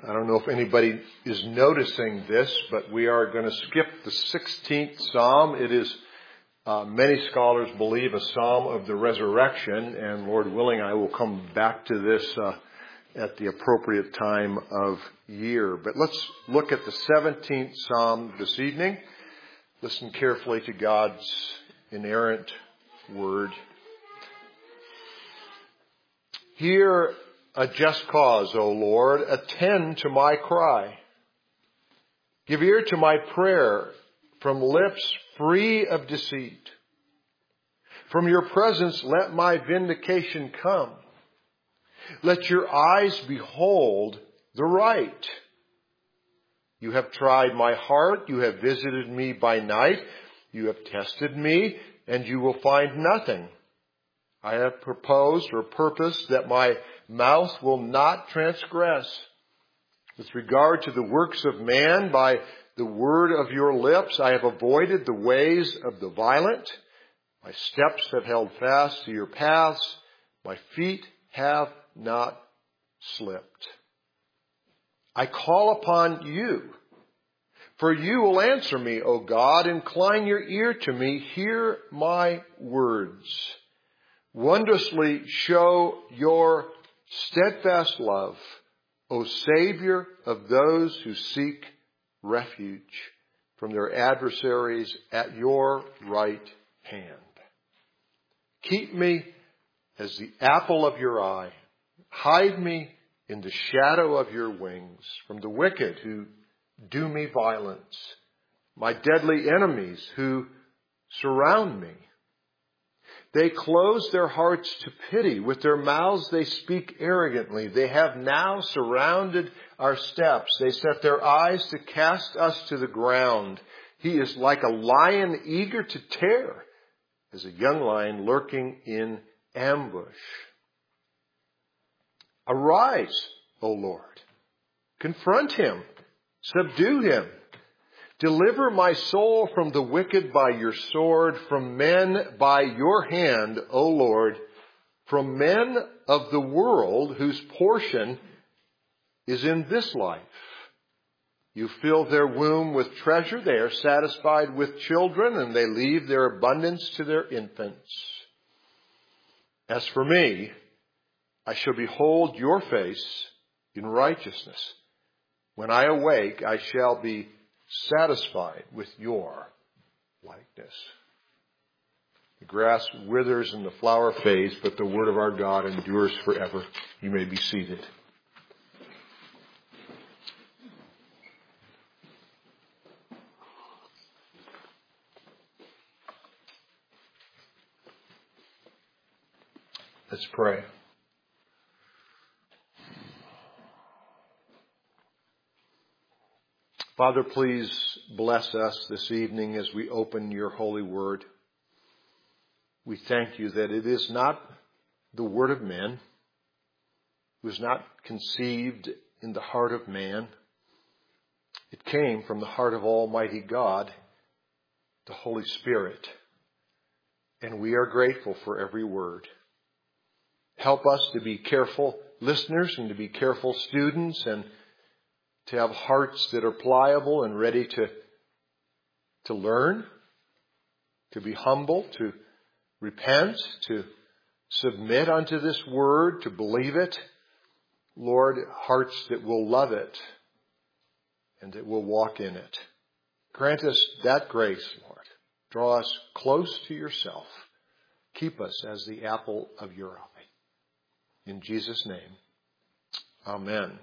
I don't know if anybody is noticing this, but we are going to skip the 16th Psalm. It is, many scholars believe, a Psalm of the resurrection, and Lord willing, I will come back to this at the appropriate time of year. But let's look at the 17th Psalm this evening. Listen carefully to God's inerrant word. Hear a just cause, O Lord. Attend to my cry. Give ear to my prayer from lips free of deceit. From your presence let my vindication come. Let your eyes behold the right. You have tried my heart. You have visited me by night. You have tested me, and you will find nothing. I have proposed or purposed that my mouth will not transgress. With regard to the works of man, by the word of your lips, I have avoided the ways of the violent. My steps have held fast to your paths. My feet have not slipped. I call upon you, for you will answer me, O God. Incline your ear to me. Hear my words. Wondrously show your steadfast love, O Savior of those who seek refuge from their adversaries at your right hand. Keep me as the apple of your eye. Hide me in the shadow of your wings from the wicked who do me violence, my deadly enemies who surround me. They close their hearts to pity. With their mouths they speak arrogantly. They have now surrounded our steps. They set their eyes to cast us to the ground. He is like a lion eager to tear, as a young lion lurking in ambush. Arise, O Lord. Confront him. Subdue him. Deliver my soul from the wicked by your sword, from men by your hand, O Lord, from men of the world whose portion is in this life. You fill their womb with treasure. They are satisfied with children, and they leave their abundance to their infants. As for me, I shall behold your face in righteousness. When I awake, I shall be satisfied with your likeness. The grass withers and the flower fades, but the word of our God endures forever. You may be seated. Let's pray. Father, please bless us this evening as we open your holy word. We thank you that it is not the word of men. It was not conceived in the heart of man. It came from the heart of Almighty God, the Holy Spirit. And we are grateful for every word. Help us to be careful listeners and to be careful students, and to have hearts that are pliable and ready to learn, to be humble, to repent, to submit unto this word, to believe it. Lord, hearts that will love it and that will walk in it. Grant us that grace, Lord. Draw us close to yourself. Keep us as the apple of your eye. In Jesus' name, amen.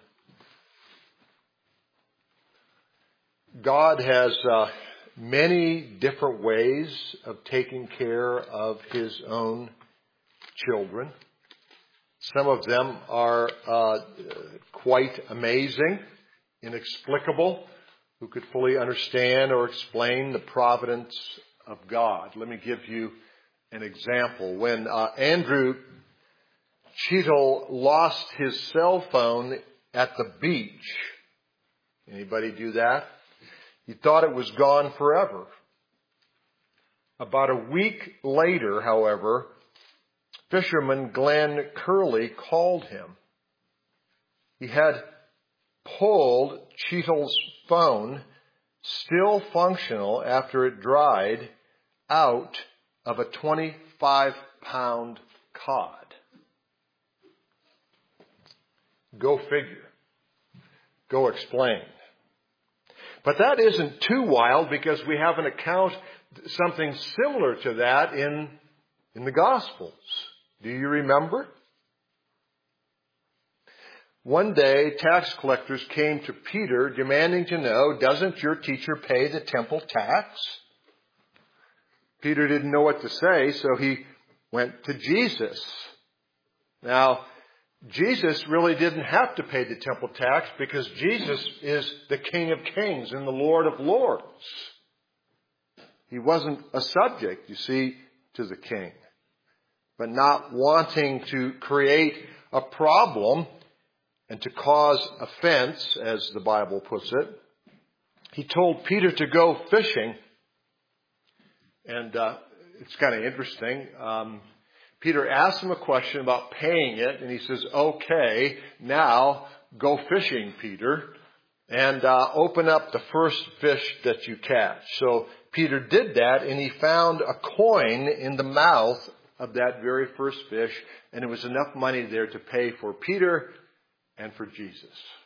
God has many different ways of taking care of his own children. Some of them are quite amazing, inexplicable. Who could fully understand or explain the providence of God? Let me give you an example. When Andrew Cheadle lost his cell phone at the beach, anybody do that? He thought it was gone forever. About a week later, however, fisherman Glenn Curley called him. He had pulled Cheadle's phone, still functional after it dried, out of a 25-pound cod. Go figure. Go explain. But that isn't too wild because we have an account, something similar to that in the Gospels. Do you remember? One day, tax collectors came to Peter demanding to know, doesn't your teacher pay the temple tax? Peter didn't know what to say, so he went to Jesus. Now, Jesus really didn't have to pay the temple tax because Jesus is the King of Kings and the Lord of Lords. He wasn't a subject, you see, to the king. But not wanting to create a problem and to cause offense, as the Bible puts it, he told Peter to go fishing. And it's kind of interesting. Peter asked him a question about paying it, and he says, okay, now go fishing, Peter, and open up the first fish that you catch. So Peter did that, and he found a coin in the mouth of that very first fish, and there was enough money there to pay for Peter and for Jesus.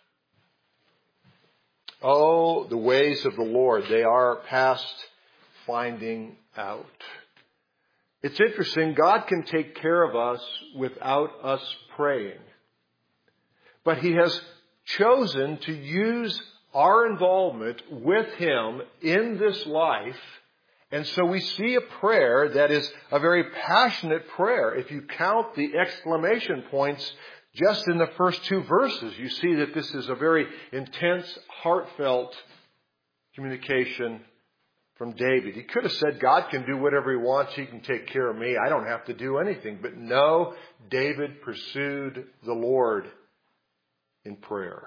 Oh, the ways of the Lord, they are past finding out. It's interesting, God can take care of us without us praying. But He has chosen to use our involvement with Him in this life. And so we see a prayer that is a very passionate prayer. If you count the exclamation points just in the first two verses, you see that this is a very intense, heartfelt communication from David. He could have said, God can do whatever He wants. He can take care of me. I don't have to do anything. But no, David pursued the Lord in prayer.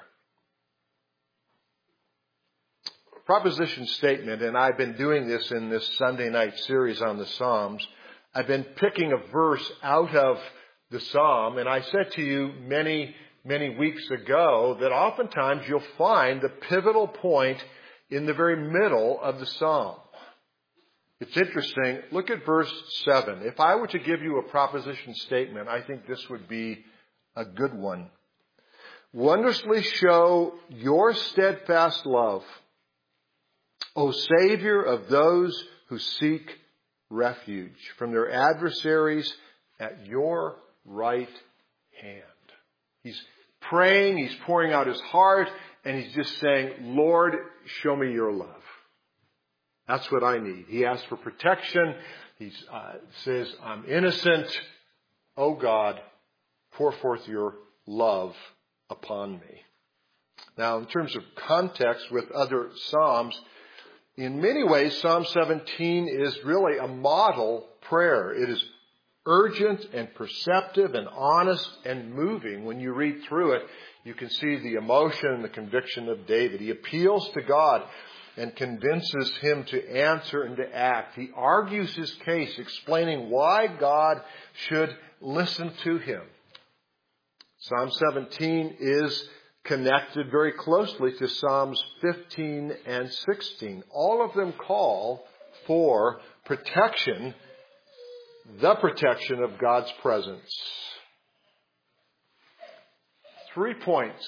Proposition statement, and I've been doing this in this Sunday night series on the Psalms. I've been picking a verse out of the Psalm, and I said to you many weeks ago that oftentimes you'll find the pivotal point in the very middle of the Psalm. It's interesting. Look at verse 7. If I were to give you a proposition statement, I think this would be a good one. Wondrously show your steadfast love, O Savior of those who seek refuge from their adversaries at your right hand. He's praying, he's pouring out his heart, and he's just saying, Lord, show me your love. That's what I need. He asks for protection. He says, I'm innocent. Oh God, pour forth your love upon me. Now, in terms of context with other Psalms, in many ways, Psalm 17 is really a model prayer. It is urgent and perceptive and honest and moving. When you read through it, you can see the emotion and the conviction of David. He appeals to God and convinces Him to answer and to act. He argues his case, explaining why God should listen to him. Psalm 17 is connected very closely to Psalms 15 and 16. All of them call for protection, the protection of God's presence. 3 points.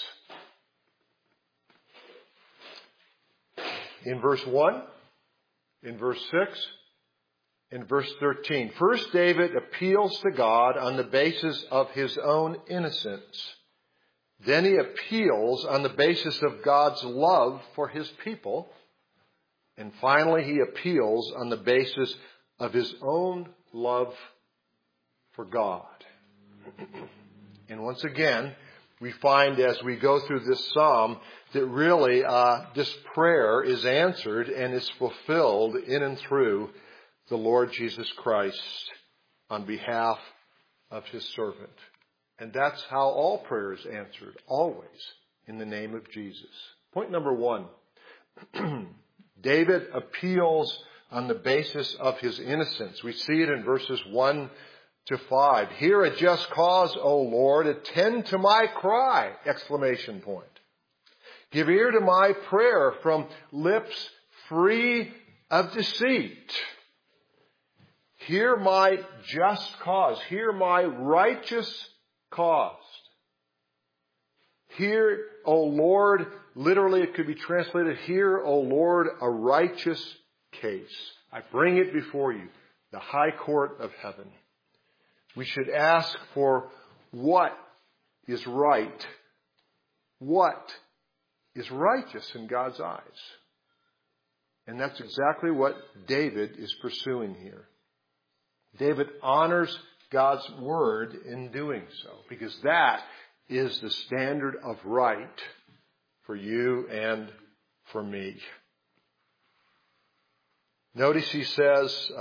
In verse 1, in verse 6, in verse 13. First, David appeals to God on the basis of his own innocence. Then he appeals on the basis of God's love for his people. And finally, he appeals on the basis of his own love for God. And once again, we find as we go through this psalm that really this prayer is answered and is fulfilled in and through the Lord Jesus Christ on behalf of his servant. And that's how all prayer is answered, always in the name of Jesus. Point number 1. David appeals on the basis of his innocence. We see it in verses 1 to 5. Hear a just cause, O Lord, attend to my cry! Exclamation point. Give ear to my prayer from lips free of deceit. Hear my just cause. Hear my righteous cause. Hear, O Lord, literally it could be translated, hear, O Lord, a righteous case. I bring it before you, the high court of heaven. We should ask for what is right. What is righteous in God's eyes? And that's exactly what David is pursuing here. David honors God's word in doing so, because that is the standard of right for you and for me. Notice he says,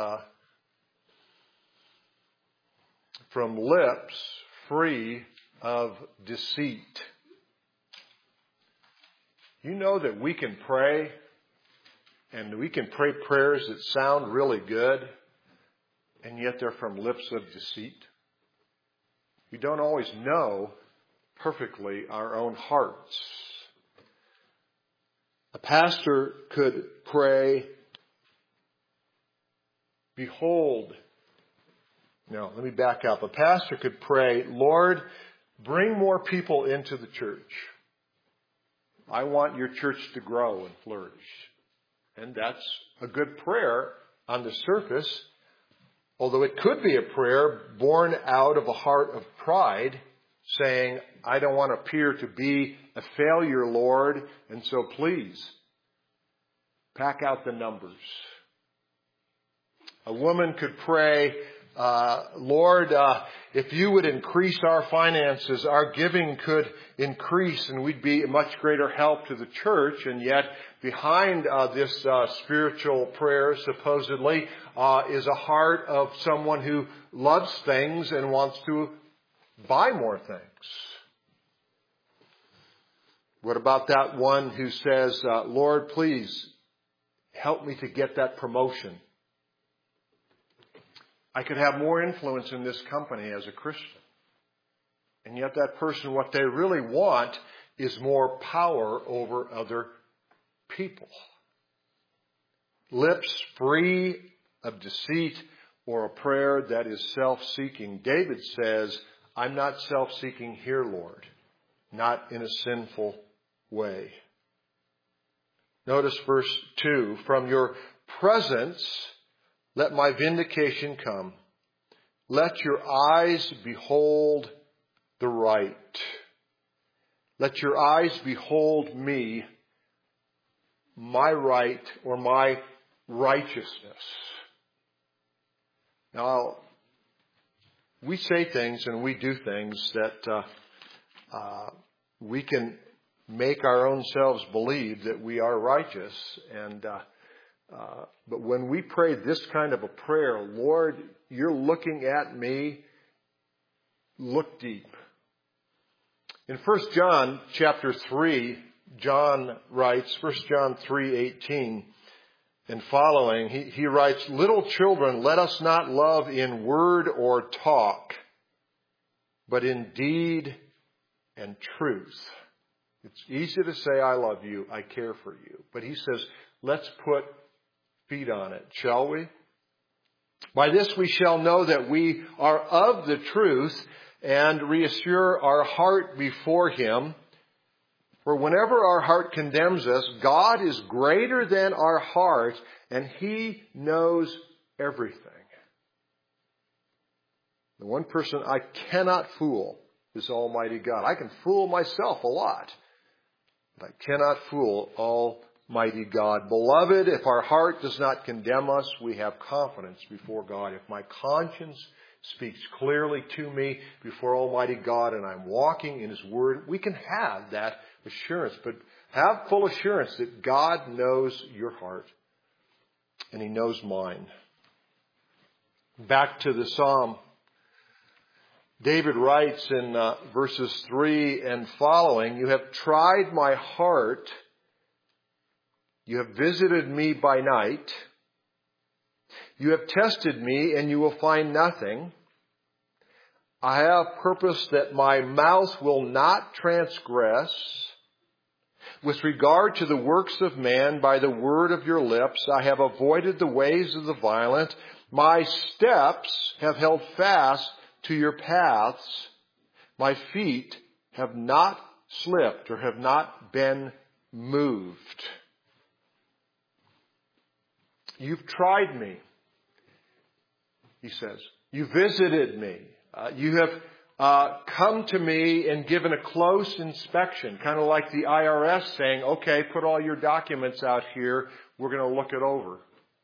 from lips free of deceit. You know that we can pray, and we can pray prayers that sound really good, and yet they're from lips of deceit. We don't always know perfectly our own hearts. A pastor could pray, behold, no, let me back up. A pastor could pray, Lord, bring more people into the church. I want your church to grow and flourish. And that's a good prayer on the surface, although it could be a prayer born out of a heart of pride, saying, I don't want to appear to be a failure, Lord, and so please, pack out the numbers. A woman could pray, Lord, if you would increase our finances, our giving could increase and we'd be a much greater help to the church. And yet behind this spiritual prayer, supposedly, is a heart of someone who loves things and wants to buy more things. What about that one who says, Lord, please help me to get that promotion? I could have more influence in this company as a Christian. And yet that person, what they really want is more power over other people. Lips free of deceit, or a prayer that is self-seeking. David says, I'm not self-seeking here, Lord. Not in a sinful way. Notice verse 2. From your presence, let my vindication come. Let your eyes behold the right. Let your eyes behold me, my right or my righteousness. Now, we say things and we do things that we can make our own selves believe that we are righteous. And but when we pray this kind of a prayer, Lord, you're looking at me, look deep. In 1 John chapter 3, John writes, 1 John 3:18 and following, he writes, little children, let us not love in word or talk, but in deed and truth. It's easy to say, I love you, I care for you. But he says, let's put feet on it, shall we? By this we shall know that we are of the truth and reassure our heart before him. For whenever our heart condemns us, God is greater than our heart and he knows everything. The one person I cannot fool is Almighty God. I can fool myself a lot, but I cannot fool Almighty God. Beloved, if our heart does not condemn us, we have confidence before God. If my conscience speaks clearly to me before Almighty God and I'm walking in his word, we can have that assurance. But have full assurance that God knows your heart and he knows mine. Back to the psalm. David writes in verses 3 and following, you have tried my heart. You have visited me by night. You have tested me and you will find nothing. I have purposed that my mouth will not transgress. With regard to the works of man, by the word of your lips, I have avoided the ways of the violent. My steps have held fast to your paths. My feet have not slipped or have not been moved. You've tried me, he says. You visited me. You have come to me and given a close inspection, kind of like the IRS saying, okay, put all your documents out here. We're going to look it over.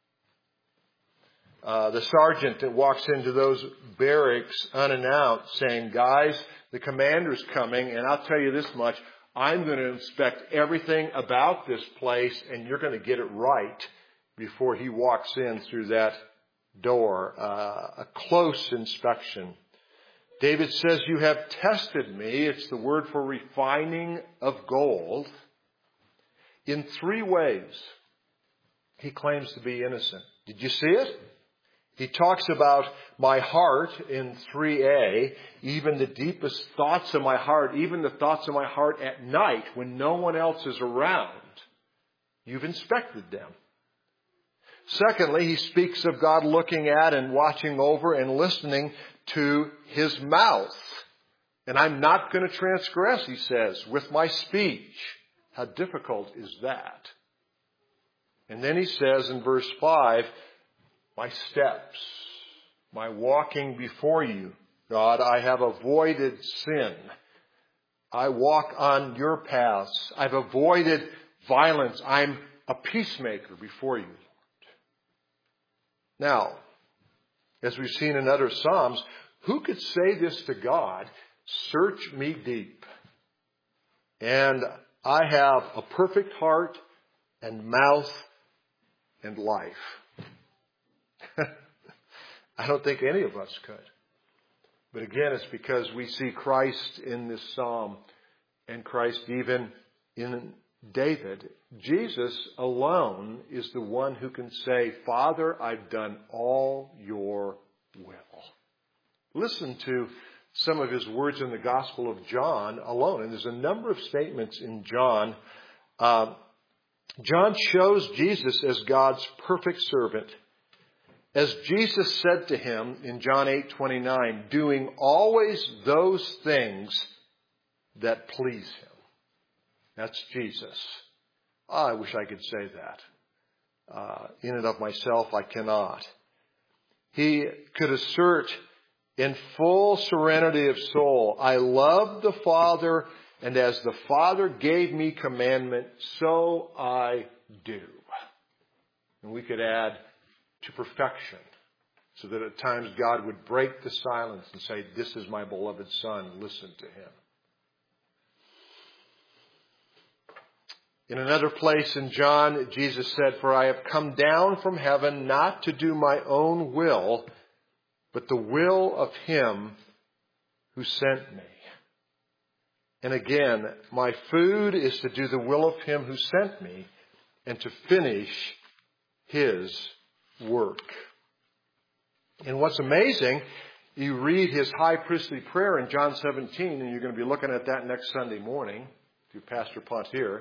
The sergeant that walks into those barracks unannounced saying, guys, the commander's coming, and I'll tell you this much, I'm going to inspect everything about this place, and you're going to get it right before he walks in through that door. A close inspection. David says, you have tested me. It's the word for refining of gold. In 3 ways, he claims to be innocent. Did you see it? He talks about my heart in 3a, even the deepest thoughts of my heart, even the thoughts of my heart at night when no one else is around. You've inspected them. Secondly, he speaks of God looking at and watching over and listening to his mouth. And I'm not going to transgress, he says, with my speech. How difficult is that? And then he says in verse 5, my steps, my walking before you, God, I have avoided sin. I walk on your paths. I've avoided violence. I'm a peacemaker before you, Lord. Now, as we've seen in other Psalms, who could say this to God? Search me deep. And I have a perfect heart and mouth and life. I don't think any of us could. But again, it's because we see Christ in this psalm and Christ even in David. Jesus alone is the one who can say, Father, I've done all your will. Listen to some of his words in the Gospel of John alone. And there's a number of statements in John. John shows Jesus as God's perfect servant. As Jesus said to him in John 8:29, doing always those things that please him. That's Jesus. I wish I could say that. In and of myself, I cannot. He could assert in full serenity of soul, I love the Father, and as the Father gave me commandment, so I do. And we could add to perfection, so that at times God would break the silence and say, this is my beloved Son, listen to him. In another place in John, Jesus said, for I have come down from heaven not to do my own will, but the will of him who sent me. And again, my food is to do the will of him who sent me and to finish his work. And what's amazing, you read his high priestly prayer in John 17, and you're going to be looking at that next Sunday morning, through Pastor Pontier.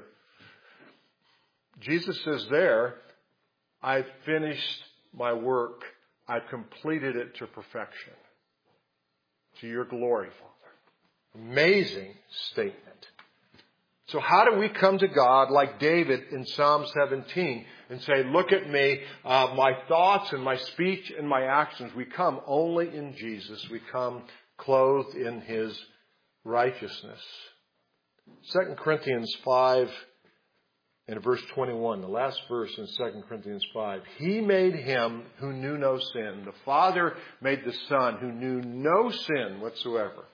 Jesus says there, I've finished my work. I've completed it to perfection. To your glory, Father. Amazing statement. So how do we come to God like David in Psalm 17 and say, look at me, my thoughts and my speech and my actions. We come only in Jesus. We come clothed in his righteousness. 2 Corinthians 5 and verse 21, the last verse in 2 Corinthians 5. He made him who knew no sin. The Father made the Son who knew no sin whatsoever.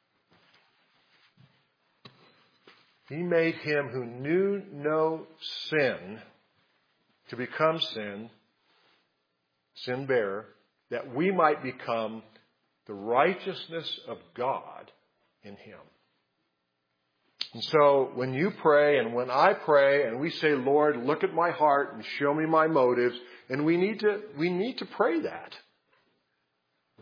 He made him who knew no sin to become sin, sin bearer, that we might become the righteousness of God in him. And so when you pray and when I pray and we say, Lord, look at my heart and show me my motives, and we need to pray that.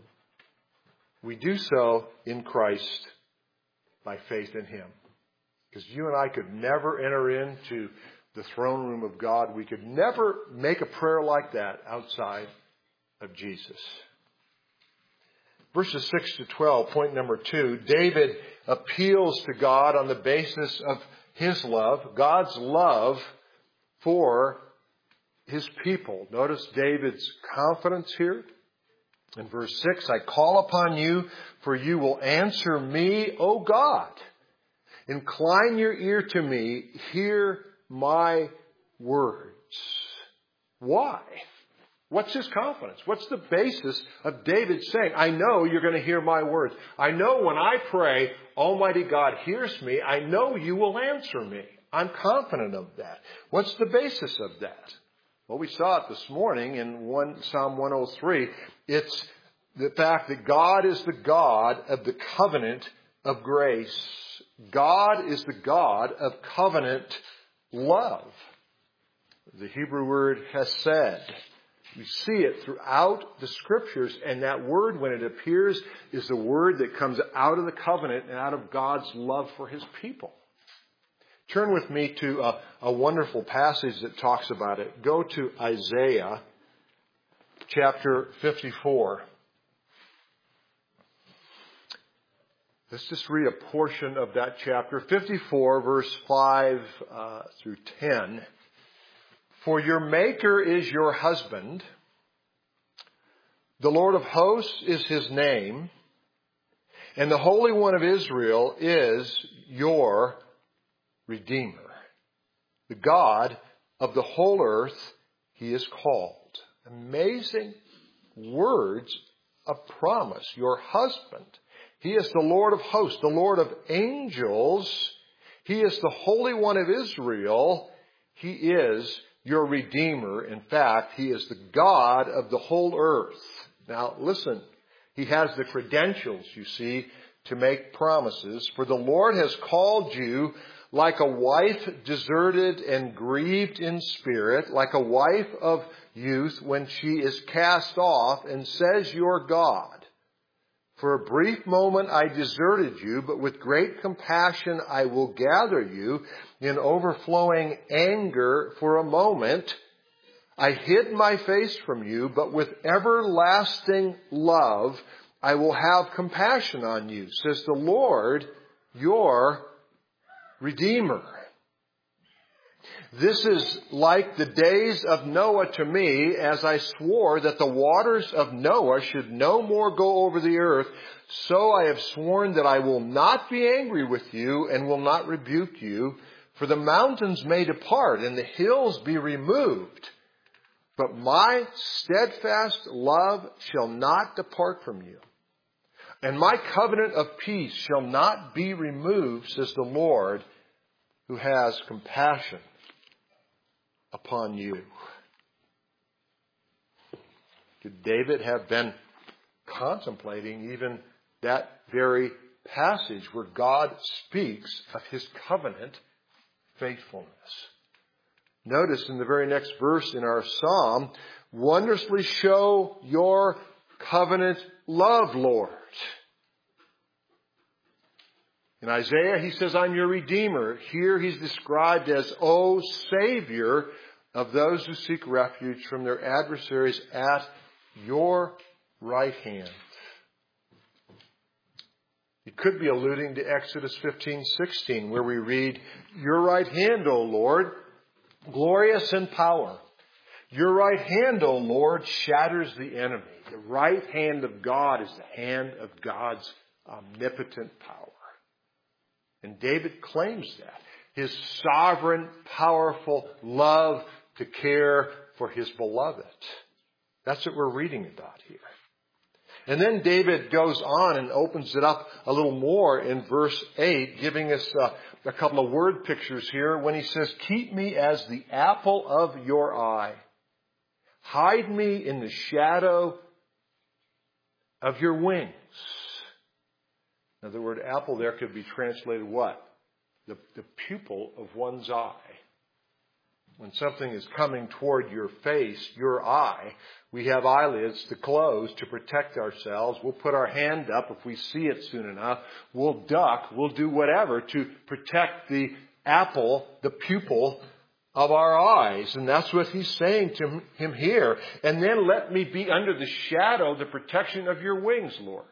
We do so in Christ by faith in him. Because you and I could never enter into the throne room of God. We could never make a prayer like that outside of Jesus. Verses 6 to 12, point number 2, David appeals to God on the basis of his love, God's love for his people. Notice David's confidence here. In verse 6, I call upon you, for you will answer me, O God. Incline your ear to me, hear my words. Why? What's his confidence? What's the basis of David saying, I know you're going to hear my words. I know when I pray, Almighty God hears me. I know you will answer me. I'm confident of that. What's the basis of that? Well, we saw it this morning in Psalm 103. It's the fact that God is the God of the covenant of grace. God is the God of covenant love. The Hebrew word hesed. We see it throughout the Scriptures, and that word, when it appears, is the word that comes out of the covenant and out of God's love for His people. Turn with me to a wonderful passage that talks about it. Go to Isaiah chapter 54. Let's just read a portion of that chapter. 54, verse 5 through 10. For your Maker is your husband. The Lord of hosts is His name. And the Holy One of Israel is your Redeemer. The God of the whole earth, He is called. Amazing words of promise. Your husband. He is the Lord of hosts, the Lord of angels. He is the Holy One of Israel. He is your Redeemer. In fact, He is the God of the whole earth. Now, listen. He has the credentials, you see, to make promises. For the Lord has called you like a wife deserted and grieved in spirit, like a wife of youth when she is cast off, and says, your God. For a brief moment I deserted you, but with great compassion I will gather you. In overflowing anger for a moment, I hid my face from you, but with everlasting love I will have compassion on you, says the Lord, your Redeemer. This is like the days of Noah to me, as I swore that the waters of Noah should no more go over the earth. So I have sworn that I will not be angry with you and will not rebuke you. For the mountains may depart and the hills be removed, but my steadfast love shall not depart from you. And my covenant of peace shall not be removed, says the Lord, who has compassion upon you. Could David have been contemplating even that very passage where God speaks of His covenant faithfulness? Notice in the very next verse in our psalm, wondrously show your covenant love, Lord. In Isaiah, He says, I'm your Redeemer. Here He's described as, O Savior of those who seek refuge from their adversaries at your right hand. He could be alluding to Exodus 15:16, where we read, your right hand, O Lord, glorious in power. Your right hand, O Lord, shatters the enemy. The right hand of God is the hand of God's omnipotent power. And David claims that. His sovereign, powerful love to care for his beloved. That's what we're reading about here. And then David goes on and opens it up a little more in verse 8, giving us a couple of word pictures here when he says, keep me as the apple of your eye. Hide me in the shadow of your wings. Now, the word apple there could be translated what? The pupil of one's eye. When something is coming toward your face, your eye, we have eyelids to close to protect ourselves. We'll put our hand up if we see it soon enough. We'll duck. We'll do whatever to protect the apple, the pupil of our eyes. And that's what he's saying to him here. And then let me be under the shadow, the protection of your wings, Lord.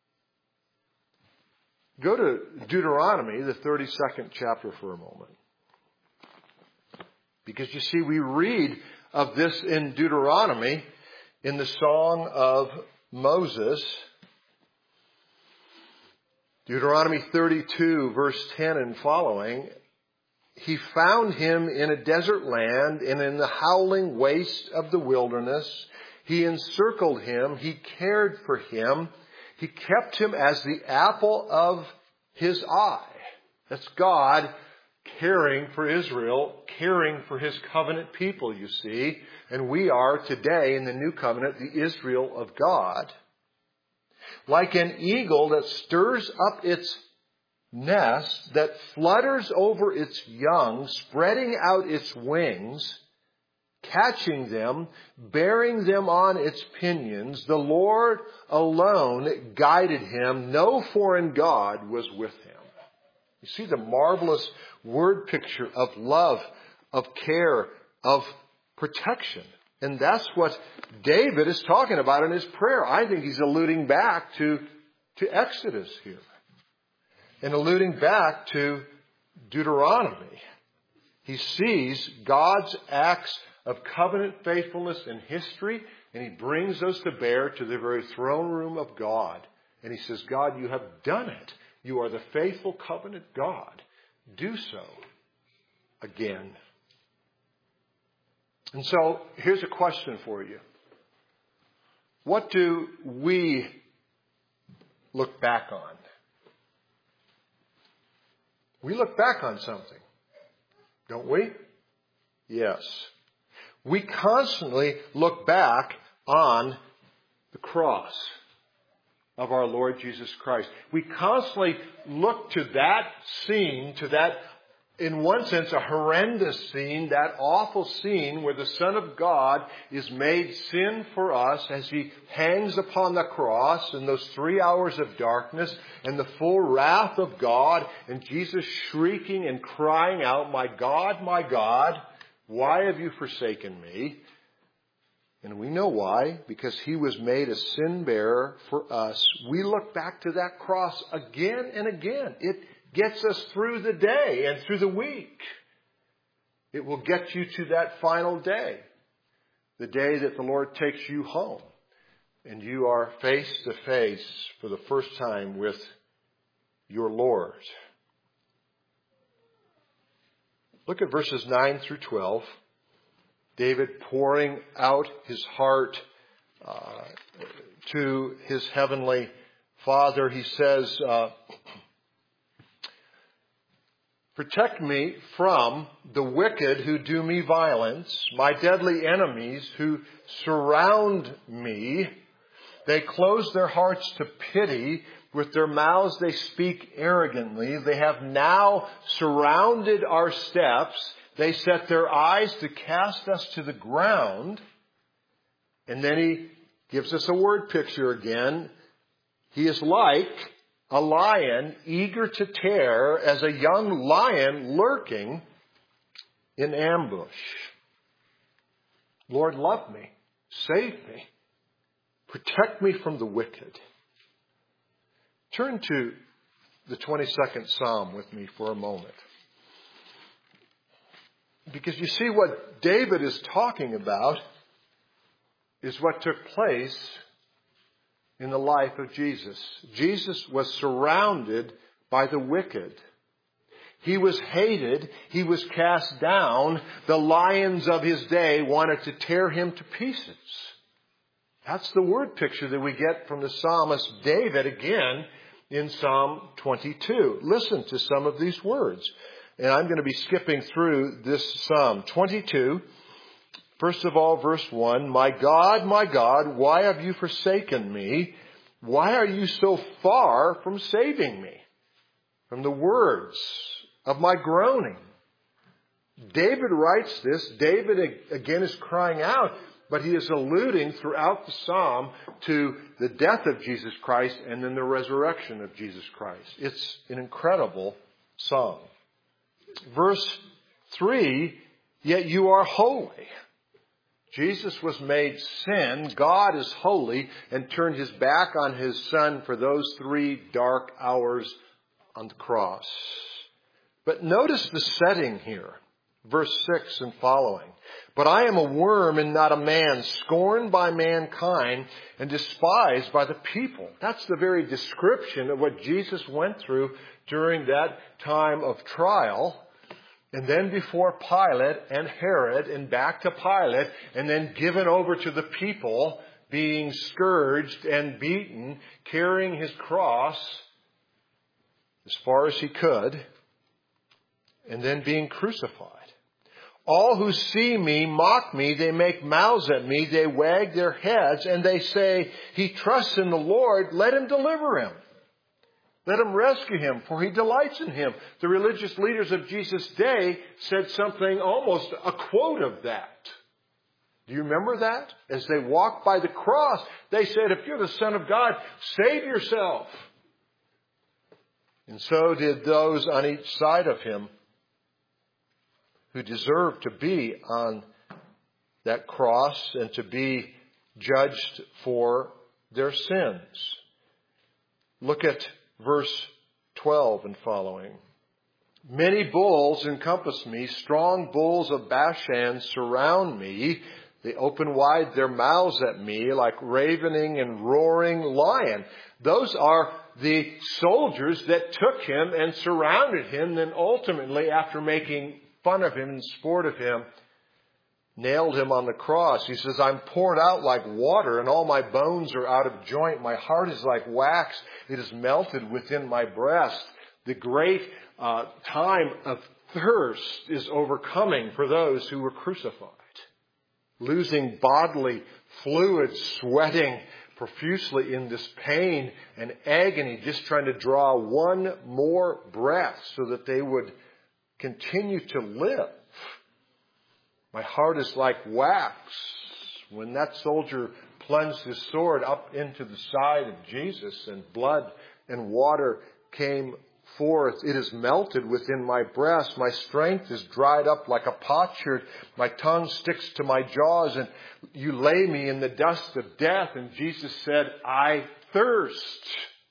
Go to Deuteronomy, the 32nd chapter for a moment. Because you see, we read of this in Deuteronomy in the Song of Moses. Deuteronomy 32, verse 10 and following. He found him in a desert land and in the howling waste of the wilderness. He encircled him. He cared for him. He kept him as the apple of his eye. That's God caring for Israel, caring for his covenant people, you see. And we are today in the new covenant, the Israel of God. Like an eagle that stirs up its nest, that flutters over its young, spreading out its wings, catching them, bearing them on its pinions, the Lord alone guided him. No foreign god was with him. You see the marvelous word picture of love, of care, of protection. And that's what David is talking about in his prayer. I think he's alluding back to Exodus here. And alluding back to Deuteronomy. He sees God's acts of covenant faithfulness in history, and he brings those to bear to the very throne room of God. And he says, God, you have done it. You are the faithful covenant God. Do so again. And so, here's a question for you. What do we look back on? We look back on something, don't we? Yes. We constantly look back on the cross of our Lord Jesus Christ. We constantly look to that scene, to that, in one sense, a horrendous scene, that awful scene where the Son of God is made sin for us as he hangs upon the cross in those 3 hours of darkness and the full wrath of God, and Jesus shrieking and crying out, my God, why have you forsaken me? And we know why, because he was made a sin bearer for us. We look back to that cross again and again. It gets us through the day and through the week. It will get you to that final day, the day that the Lord takes you home, and you are face to face for the first time with your Lord. Look at verses 9 through 12. David pouring out his heart to his heavenly Father. He says, protect me from the wicked who do me violence, my deadly enemies who surround me. They close their hearts to pity. With their mouths they speak arrogantly. They have now surrounded our steps. They set their eyes to cast us to the ground. And then he gives us a word picture again. He is like a lion eager to tear, as a young lion lurking in ambush. Lord, love me. Save me. Protect me from the wicked. Turn to the 22nd Psalm with me for a moment. Because you see, what David is talking about is what took place in the life of Jesus. Jesus was surrounded by the wicked. He was hated. He was cast down. The lions of his day wanted to tear him to pieces. That's the word picture that we get from the psalmist David again in Psalm 22. Listen to some of these words. And I'm going to be skipping through this Psalm 22. First of all, verse 1, my God, why have you forsaken me? Why are you so far from saving me? From the words of my groaning. David writes this. David again is crying out, but he is alluding throughout the psalm to the death of Jesus Christ and then the resurrection of Jesus Christ. It's an incredible song. Verse 3, yet you are holy. Jesus was made sin. God is holy and turned his back on his Son for those 3 dark hours on the cross. But notice the setting here. Verse 6 and following. But I am a worm and not a man, scorned by mankind and despised by the people. That's the very description of what Jesus went through during that time of trial. And then before Pilate and Herod and back to Pilate and then given over to the people, being scourged and beaten, carrying his cross as far as he could, and then being crucified. All who see me mock me, they make mouths at me, they wag their heads, and they say, he trusts in the Lord, let him deliver him. Let him rescue him, for he delights in him. The religious leaders of Jesus' day said something, almost a quote of that. Do you remember that? As they walked by the cross, they said, if you're the Son of God, save yourself. And so did those on each side of him who deserved to be on that cross and to be judged for their sins. Look at verse 12 and following. Many bulls encompass me, strong bulls of Bashan surround me. They open wide their mouths at me like ravening and roaring lion. Those are the soldiers that took him and surrounded him, then ultimately, after making fun of him and sport of him, nailed him on the cross. He says, I'm poured out like water and all my bones are out of joint. My heart is like wax. It is melted within my breast. The great time of thirst is overcoming for those who were crucified. Losing bodily fluids, sweating profusely in this pain and agony, just trying to draw one more breath so that they would continue to live. My heart is like wax. When that soldier plunged his sword up into the side of Jesus and blood and water came forth, it is melted within my breast. My strength is dried up like a potsherd. My tongue sticks to my jaws, and you lay me in the dust of death. And Jesus said, I thirst.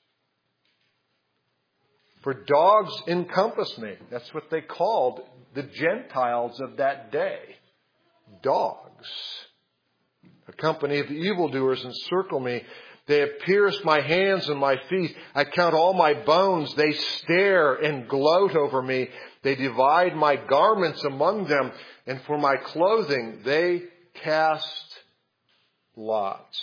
For dogs encompass me. That's what they called the Gentiles of that day. Dogs. A company of evildoers encircle me. They have pierced my hands and my feet. I count all my bones. They stare and gloat over me. They divide my garments among them. And for my clothing, they cast lots.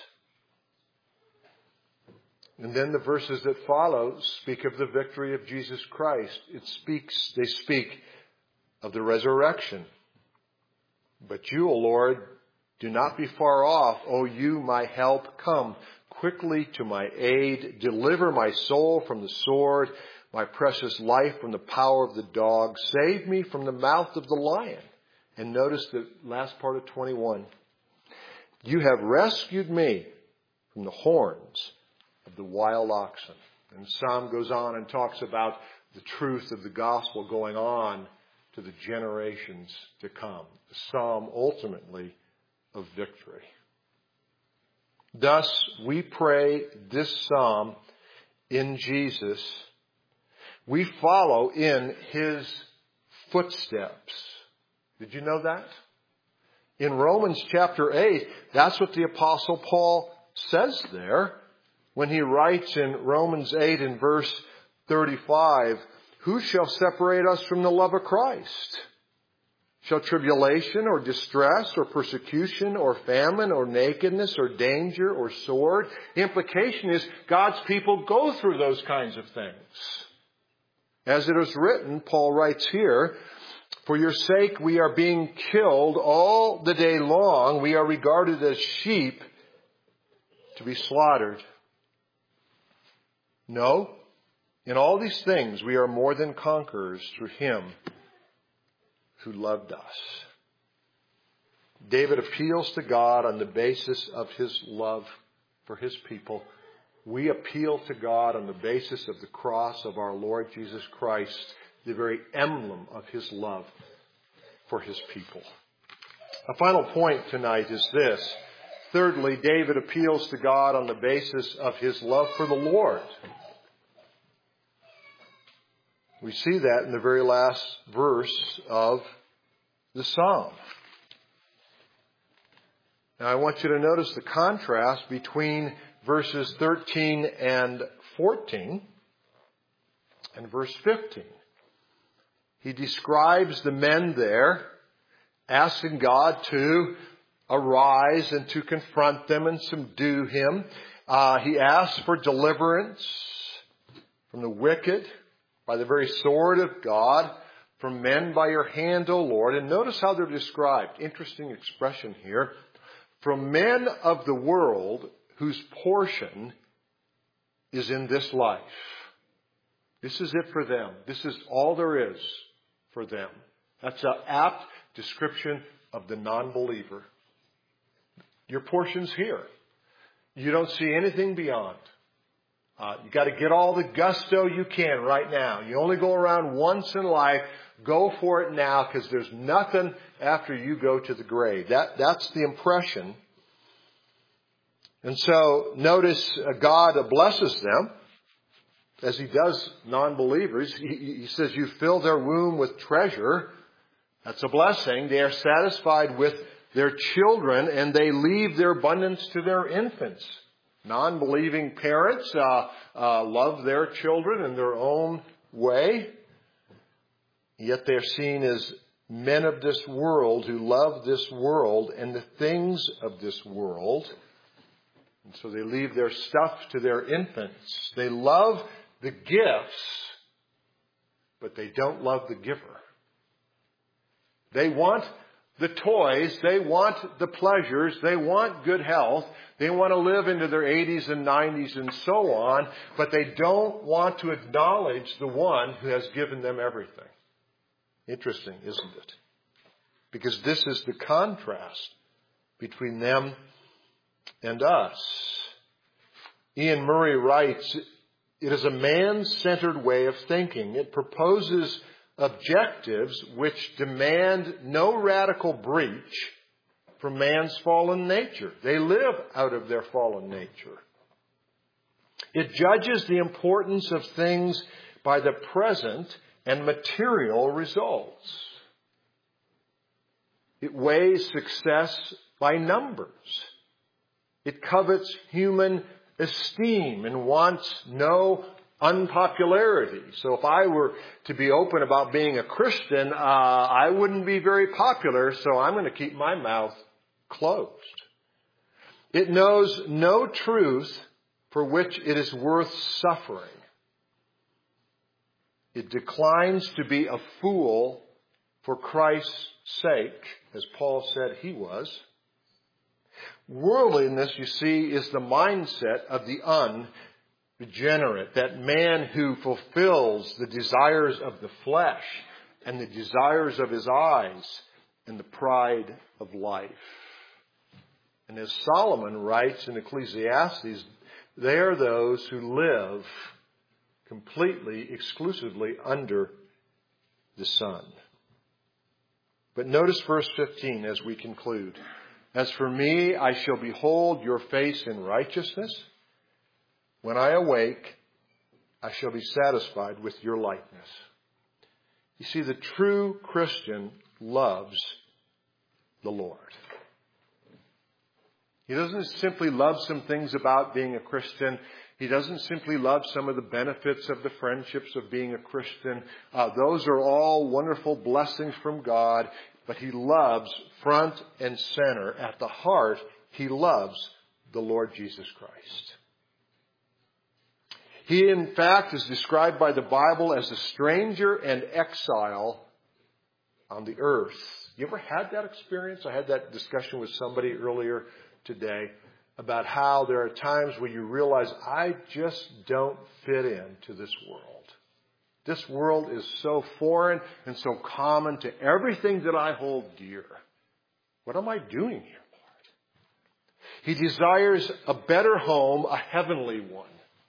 And then the verses that follow speak of the victory of Jesus Christ. They speak of the resurrection. But you, O Lord, do not be far off. O you, my help, come quickly to my aid. Deliver my soul from the sword, my precious life from the power of the dog. Save me from the mouth of the lion. And notice the last part of 21. You have rescued me from the horns of the wild oxen. And the psalm goes on and talks about the truth of the gospel going on to the generations to come. The psalm ultimately of victory. Thus, we pray this psalm in Jesus. We follow in his footsteps. Did you know that? In Romans chapter 8, that's what the Apostle Paul says there when he writes in Romans 8 in verse 35, who shall separate us from the love of Christ? Shall tribulation or distress or persecution or famine or nakedness or danger or sword? The implication is God's people go through those kinds of things. As it is written, Paul writes here, for your sake we are being killed all the day long. We are regarded as sheep to be slaughtered. No, in all these things we are more than conquerors through him who loved us. David appeals to God on the basis of his love for his people. We appeal to God on the basis of the cross of our Lord Jesus Christ, the very emblem of his love for his people. A final point tonight is this. Thirdly, David appeals to God on the basis of his love for the Lord. We see that in the very last verse of the psalm. Now I want you to notice the contrast between verses 13 and 14 and verse 15. He describes the men there asking God to arise and to confront them and subdue him. He asks for deliverance from the wicked by the very sword of God, from men by your hand, O Lord. And notice how they're described. Interesting expression here. From men of the world whose portion is in this life. This is it for them. This is all there is for them. That's an apt description of the non-believer. Your portion's here. You don't see anything beyond. You got to get all the gusto you can right now. You only go around once in life. Go for it now, because there's nothing after you go to the grave. That's the impression. And so notice God blesses them, as he does non-believers. He says, you fill their womb with treasure. That's a blessing. They are satisfied with their children, and they leave their abundance to their infants. Non-believing parents love their children in their own way. Yet they're seen as men of this world who love this world and the things of this world. And so they leave their stuff to their infants. They love the gifts, but they don't love the giver. They want the toys, they want the pleasures, they want good health, they want to live into their 80s and 90s and so on, but they don't want to acknowledge the one who has given them everything. Interesting, isn't it? Because this is the contrast between them and us. Ian Murray writes, it is a man-centered way of thinking. It proposes objectives which demand no radical breach from man's fallen nature. They live out of their fallen nature. It judges the importance of things by the present and material results. It weighs success by numbers. It covets human esteem and wants no unpopularity. So if I were to be open about being a Christian, I wouldn't be very popular, so I'm going to keep my mouth closed. It knows no truth for which it is worth suffering. It declines to be a fool for Christ's sake, as Paul said he was. Worldliness, you see, is the mindset of the unregenerate, that man who fulfills the desires of the flesh and the desires of his eyes and the pride of life. And as Solomon writes in Ecclesiastes, they are those who live completely, exclusively under the sun. But notice verse 15 as we conclude. As for me, I shall behold your face in righteousness. When I awake, I shall be satisfied with your likeness. You see, the true Christian loves the Lord. He doesn't simply love some things about being a Christian. He doesn't simply love some of the benefits of the friendships of being a Christian. Those are all wonderful blessings from God. But he loves front and center. At the heart, he loves the Lord Jesus Christ. He, in fact, is described by the Bible as a stranger and exile on the earth. You ever had that experience? I had that discussion with somebody earlier today about how there are times where you realize, I just don't fit into this world. This world is so foreign and so common to everything that I hold dear. What am I doing here, Lord? He desires a better home, a heavenly one.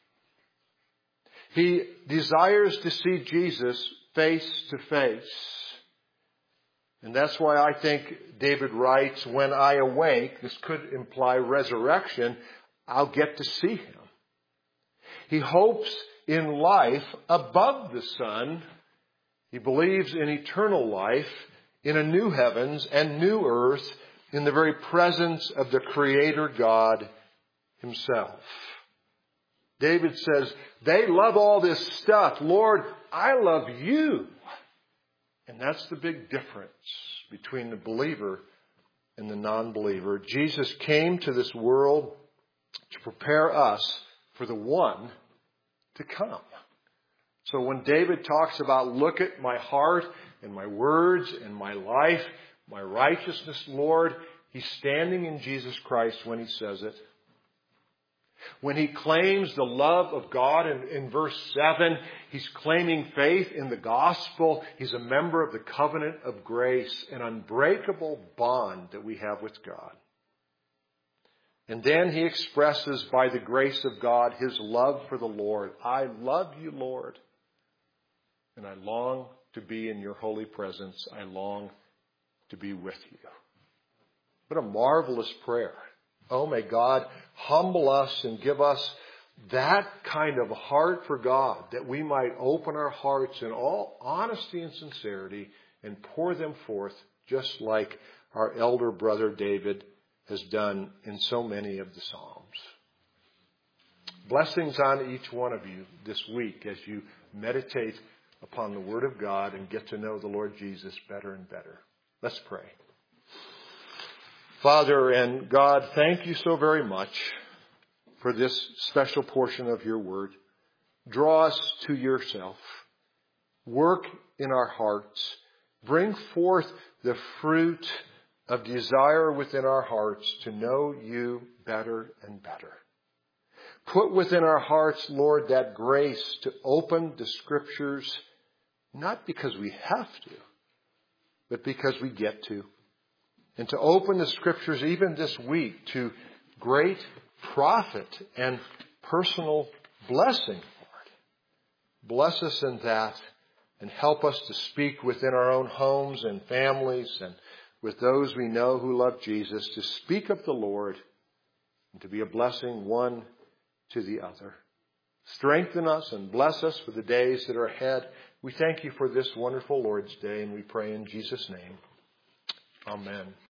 He desires to see Jesus face to face. And that's why I think David writes, when I awake, this could imply resurrection, I'll get to see him. He hopes in life above the sun. He believes in eternal life, in a new heavens and new earth, in the very presence of the Creator God himself. David says, they love all this stuff. Lord, I love you. And that's the big difference between the believer and the non-believer. Jesus came to this world to prepare us for the one to come. So when David talks about, look at my heart and my words and my life, my righteousness, Lord, he's standing in Jesus Christ when he says it. When he claims the love of God in verse 7, he's claiming faith in the gospel. He's a member of the covenant of grace, an unbreakable bond that we have with God. And then he expresses by the grace of God his love for the Lord. I love you, Lord, and I long to be in your holy presence. I long to be with you. What a marvelous prayer. Oh, may God humble us and give us that kind of heart for God, that we might open our hearts in all honesty and sincerity and pour them forth, just like our elder brother David has done in so many of the Psalms. Blessings on each one of you this week as you meditate upon the Word of God and get to know the Lord Jesus better and better. Let's pray. Father and God, thank you so very much for this special portion of your word. Draw us to yourself. Work in our hearts. Bring forth the fruit of desire within our hearts to know you better and better. Put within our hearts, Lord, that grace to open the Scriptures, not because we have to, but because we get to. And to open the Scriptures even this week to great profit and personal blessing, Lord. Bless us in that and help us to speak within our own homes and families and with those we know who love Jesus, to speak of the Lord and to be a blessing one to the other. Strengthen us and bless us for the days that are ahead. We thank you for this wonderful Lord's Day, and we pray in Jesus' name. Amen.